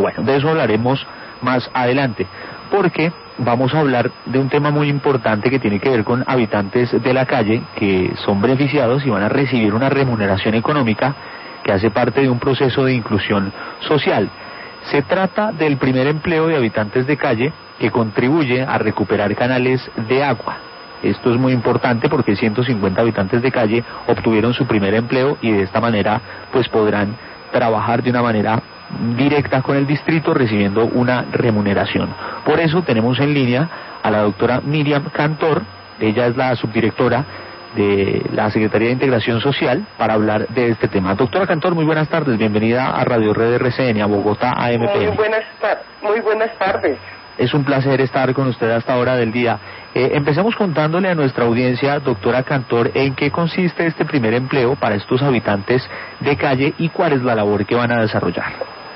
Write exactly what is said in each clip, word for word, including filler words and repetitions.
bueno, de eso hablaremos más adelante, porque vamos a hablar de un tema muy importante que tiene que ver con habitantes de la calle que son beneficiados y van a recibir una remuneración económica que hace parte de un proceso de inclusión social. Se trata del primer empleo de habitantes de calle que contribuye a recuperar canales de agua. Esto es muy importante porque ciento cincuenta habitantes de calle obtuvieron su primer empleo y de esta manera pues podrán trabajar de una manera directa con el distrito recibiendo una remuneración. Por eso tenemos en línea a la doctora Miriam Cantor. Ella es la subdirectora de la Secretaría de Integración Social para hablar de este tema. Doctora Cantor, muy buenas tardes, bienvenida a Radio Red R C N, a Bogotá A M P N. Muy buenas, muy buenas tardes. Es un placer estar con usted a esta hora del día. Eh, empecemos contándole a nuestra audiencia, doctora Cantor, en qué consiste este primer empleo para estos habitantes de calle y cuál es la labor que van a desarrollar.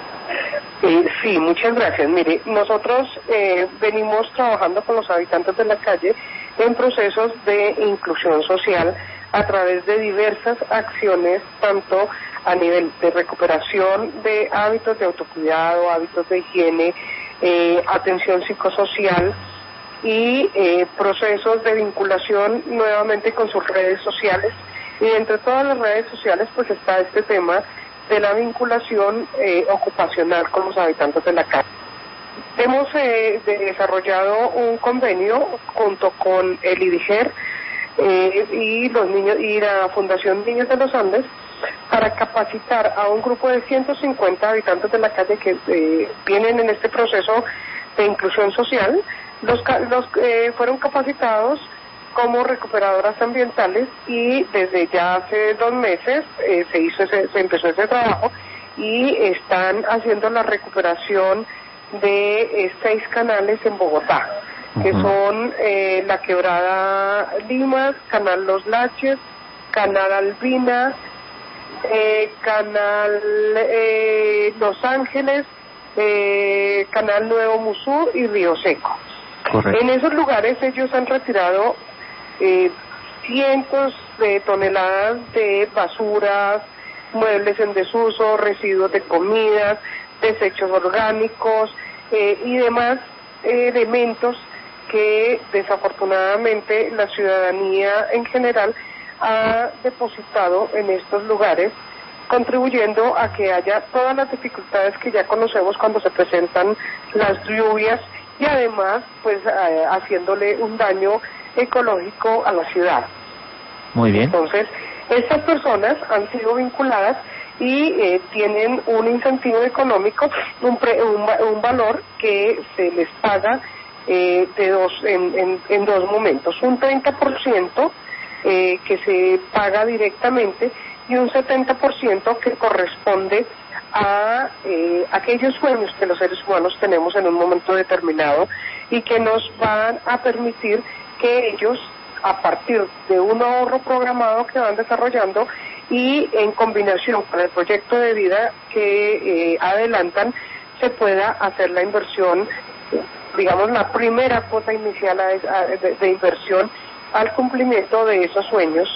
Eh, sí, muchas gracias. Mire, nosotros eh, venimos trabajando con los habitantes de la calle en procesos de inclusión social a través de diversas acciones, tanto a nivel de recuperación de hábitos de autocuidado, hábitos de higiene, eh, atención psicosocial y eh, procesos de vinculación nuevamente con sus redes sociales. Y entre todas las redes sociales pues está este tema de la vinculación eh, ocupacional con los habitantes de la calle. Hemos eh, desarrollado un convenio junto con el IDIGER eh, y los niños y la Fundación Niños de los Andes para capacitar a un grupo de ciento cincuenta habitantes de la calle que eh, vienen en este proceso de inclusión social. Los, los eh, fueron capacitados como recuperadoras ambientales y desde ya hace dos meses eh, se hizo ese, se empezó ese trabajo y están haciendo la recuperación de eh, seis canales en Bogotá, uh-huh. que son eh, la Quebrada Limas, Canal Los Laches, Canal Albina, eh, Canal eh, Los Ángeles, eh, Canal Nuevo Musú y Río Seco. Correcto. En esos lugares ellos han retirado eh, cientos de toneladas de basuras, muebles en desuso, residuos de comidas, desechos orgánicos eh, y demás eh, elementos que desafortunadamente la ciudadanía en general ha depositado en estos lugares, contribuyendo a que haya todas las dificultades que ya conocemos cuando se presentan las lluvias y además pues eh, haciéndole un daño ecológico a la ciudad. Muy bien. Entonces, estas personas han sido vinculadas y eh, tienen un incentivo económico, un, pre, un, un valor que se les paga eh, de dos en, en, en dos momentos, un treinta por ciento eh, que se paga directamente y un setenta por ciento que corresponde a eh, aquellos sueños que los seres humanos tenemos en un momento determinado y que nos van a permitir que ellos, a partir de un ahorro programado que van desarrollando y en combinación con el proyecto de vida que eh, adelantan, se pueda hacer la inversión, digamos la primera cuota inicial de, de, de inversión al cumplimiento de esos sueños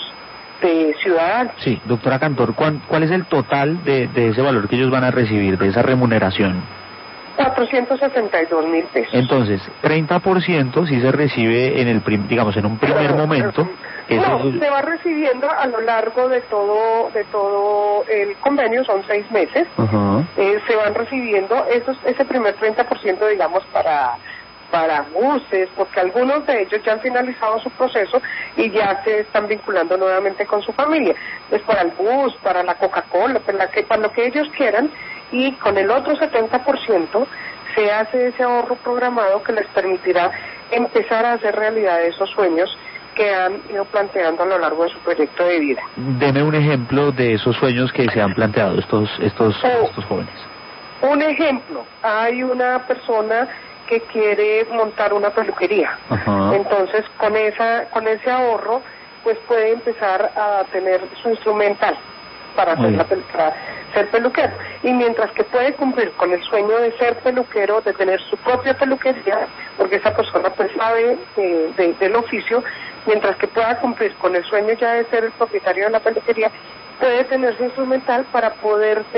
de ciudadanos. Sí, doctora Cantor, ¿cuál, cuál es el total de, de ese valor que ellos van a recibir, de esa remuneración? cuatrocientos sesenta y dos mil pesos. Entonces, treinta por ciento si se recibe en el prim, digamos en un primer momento. No, eso... se va recibiendo a lo largo de todo de todo el convenio, son seis meses. Uh-huh. Eh, se van recibiendo esos ese primer treinta por ciento, digamos, para para buses, porque algunos de ellos ya han finalizado su proceso y ya se están vinculando nuevamente con su familia. Pues para el bus, para la Coca-Cola, para, la que, para lo que ellos quieran, y con el otro setenta por ciento se hace ese ahorro programado que les permitirá empezar a hacer realidad esos sueños que han ido planteando a lo largo de su proyecto de vida. Deme un ejemplo de esos sueños que se han planteado estos estos, oh, estos jóvenes. Un ejemplo, hay una persona que quiere montar una peluquería. Uh-huh. Entonces, con esa con ese ahorro, pues puede empezar a tener su instrumental para, hacer la, para ser peluquero. Y mientras que puede cumplir con el sueño de ser peluquero, de tener su propia peluquería, porque esa persona pues sabe eh, de, del oficio, mientras que pueda cumplir con el sueño ya de ser el propietario de la peluquería, puede tener su instrumental para poderse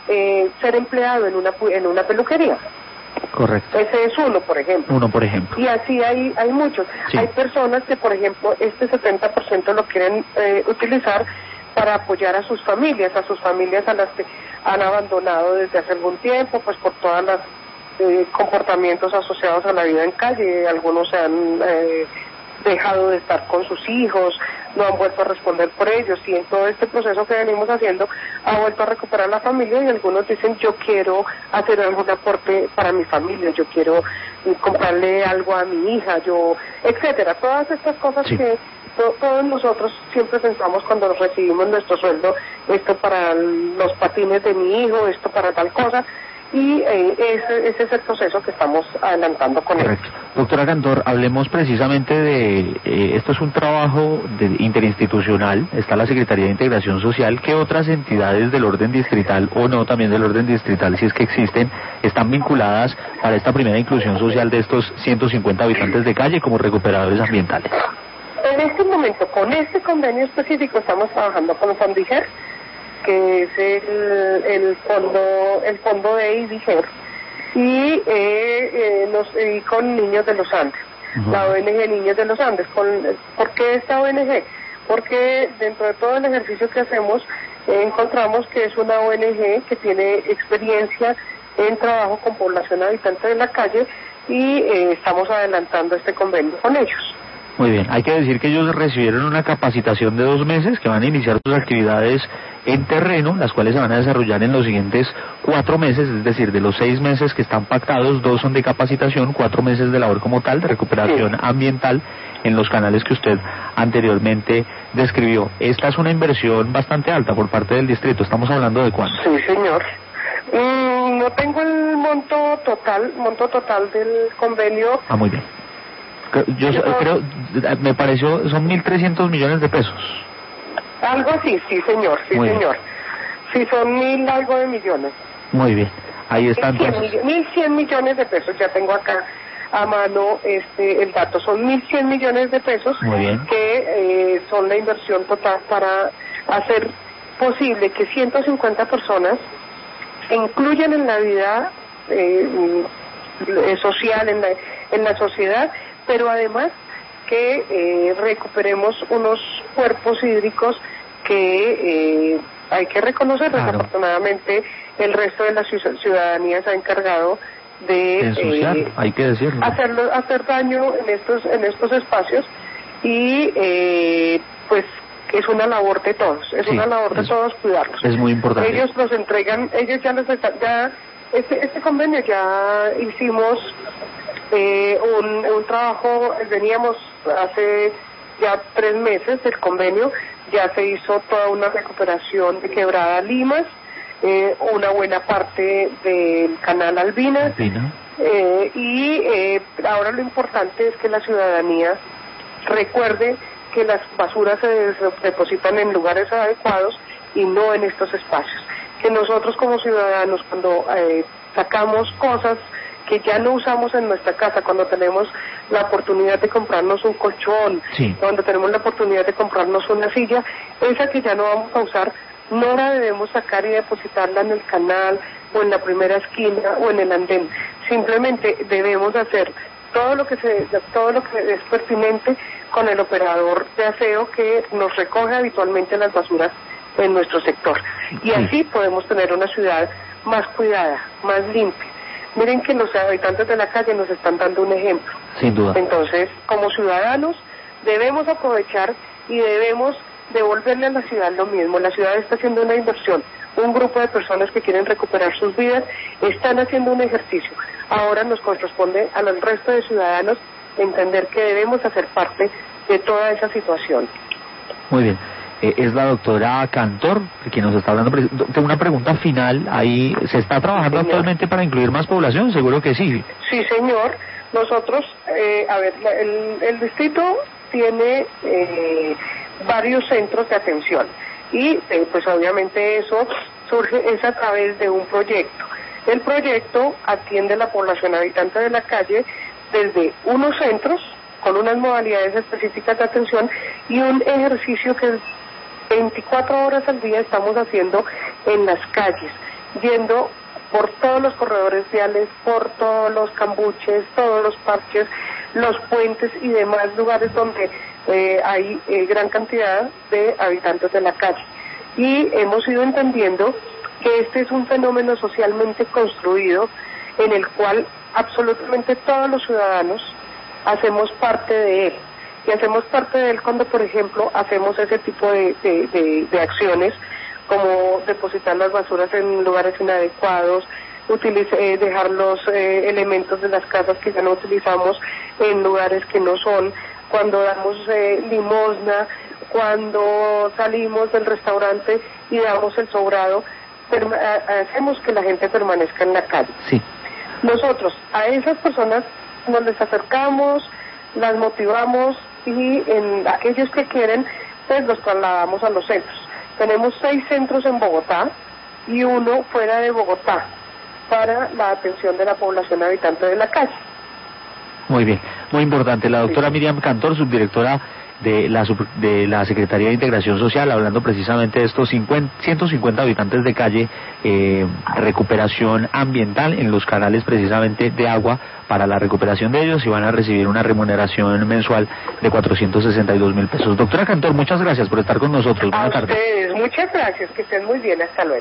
eh, ser empleado en una en una peluquería. Correcto. Ese es uno, por ejemplo. Uno, por ejemplo. Y así hay hay muchos. Sí. Hay personas que, por ejemplo, este setenta por ciento lo quieren eh, utilizar para apoyar a sus familias, a sus familias a las que han abandonado desde hace algún tiempo, pues por todos los eh, comportamientos asociados a la vida en calle. Algunos se han eh, dejado de estar con sus hijos, no han vuelto a responder por ellos, y en todo este proceso que venimos haciendo ha vuelto a recuperar la familia, y algunos dicen: yo quiero hacer algún aporte para mi familia, yo quiero eh, comprarle algo a mi hija, yo, etcétera. Todas estas cosas sí. que to, todos nosotros siempre pensamos cuando recibimos nuestro sueldo: esto para los patines de mi hijo, esto para tal cosa. Y eh, ese, ese es el proceso que estamos adelantando con él. Correcto. Doctora Cantor, hablemos precisamente de, eh, esto es un trabajo de, interinstitucional, está la Secretaría de Integración Social. ¿Qué otras entidades del orden distrital, o no también del orden distrital, si es que existen, están vinculadas para esta primera inclusión social de estos ciento cincuenta habitantes de calle como recuperadores ambientales? En este momento, con este convenio específico, estamos trabajando con Fondiger, que es el, el fondo el fondo de IDIGER, y, eh, eh, los, y con Niños de los Andes, uh-huh. la O N G Niños de los Andes. Con, ¿Por qué esta O N G? Porque dentro de todo el ejercicio que hacemos eh, encontramos que es una O N G que tiene experiencia en trabajo con población habitante de la calle, y eh, estamos adelantando este convenio con ellos. Muy bien, hay que decir que ellos recibieron una capacitación de dos meses que van a iniciar sus actividades en terreno, las cuales se van a desarrollar en los siguientes cuatro meses, es decir, de los seis meses que están pactados, dos son de capacitación, cuatro meses de labor como tal, de recuperación sí. ambiental en los canales que usted anteriormente describió. Esta es una inversión bastante alta por parte del distrito, ¿estamos hablando de cuánto? Sí, señor. Mm, no tengo el monto total, monto total del convenio. Ah, muy bien. Yo creo, me pareció, son mil trescientos millones de pesos. Algo así, sí señor, sí Muy señor. Bien. Sí, son mil algo de millones. Muy bien, ahí están. Mil cien millones de pesos, ya tengo acá a mano este el dato, son mil cien millones de pesos. Muy bien. Que eh, son la inversión total para hacer posible que ciento cincuenta personas se incluyan en la vida eh, social, en la, en la sociedad, pero además que eh, recuperemos unos cuerpos hídricos que eh, hay que reconocer. Claro. Desafortunadamente el resto de la ciudadanía se ha encargado de ensuciar, eh, hay que decirlo, hacerlo, hacer daño en estos en estos espacios, y eh, pues es una labor de todos, es sí, una labor de es, todos cuidarlos. Es muy importante. Ellos los entregan, ellos ya los están, ya este, este convenio ya hicimos Eh, un, un trabajo, veníamos hace ya tres meses del convenio, ya se hizo toda una recuperación de Quebrada Limas, eh, una buena parte del canal Albina, Albina. Eh, y eh, ahora lo importante es que la ciudadanía recuerde que las basuras se depositan en lugares adecuados y no en estos espacios, que nosotros como ciudadanos cuando eh, sacamos cosas que ya no usamos en nuestra casa, cuando tenemos la oportunidad de comprarnos un colchón, sí. cuando tenemos la oportunidad de comprarnos una silla, esa que ya no vamos a usar, no la debemos sacar y depositarla en el canal o en la primera esquina o en el andén. Simplemente debemos hacer todo lo que se, todo lo que es pertinente con el operador de aseo que nos recoge habitualmente las basuras en nuestro sector. Y así podemos tener una ciudad más cuidada, más limpia. Miren que los habitantes de la calle nos están dando un ejemplo. Sin duda. Entonces, como ciudadanos, debemos aprovechar y debemos devolverle a la ciudad lo mismo. La ciudad está haciendo una inversión. Un grupo de personas que quieren recuperar sus vidas están haciendo un ejercicio. Ahora nos corresponde al resto de ciudadanos entender que debemos hacer parte de toda esa situación. Muy bien. Eh, es la doctora Cantor, quien nos está hablando. Tengo una pregunta final. Ahí, ¿se está trabajando sí, actualmente para incluir más población? Seguro que sí. Sí, señor. Nosotros, eh, a ver, el, el distrito tiene eh, varios centros de atención y eh, pues obviamente eso surge es a través de un proyecto. El proyecto atiende a la población habitante de la calle desde unos centros con unas modalidades específicas de atención y un ejercicio que veinticuatro horas al día estamos haciendo en las calles, yendo por todos los corredores viales, por todos los cambuches, todos los parques, los puentes y demás lugares donde eh, hay eh, gran cantidad de habitantes de la calle. Y hemos ido entendiendo que este es un fenómeno socialmente construido en el cual absolutamente todos los ciudadanos hacemos parte de él. Y hacemos parte de él cuando, por ejemplo, hacemos ese tipo de, de, de, de acciones, como depositar las basuras en lugares inadecuados, utilice, eh, dejar los eh, elementos de las casas que ya no utilizamos en lugares que no son, cuando damos eh, limosna, cuando salimos del restaurante y damos el sobrado, hacemos que la gente permanezca en la calle. Sí. Nosotros a esas personas nos les acercamos, las motivamos y en aquellos que quieren, pues los trasladamos a los centros. Tenemos seis centros en Bogotá y uno fuera de Bogotá para la atención de la población habitante de la calle. Muy bien, muy importante. La doctora sí. Miriam Cantor, subdirectora de la, de la Secretaría de Integración Social, hablando precisamente de estos cincuenta, ciento cincuenta habitantes de calle, eh, recuperación ambiental en los canales precisamente de agua para la recuperación de ellos, y van a recibir una remuneración mensual de cuatrocientos sesenta y dos mil pesos. Doctora Cantor, muchas gracias por estar con nosotros. Buenas tardes. A ustedes, muchas gracias, que estén muy bien, hasta luego.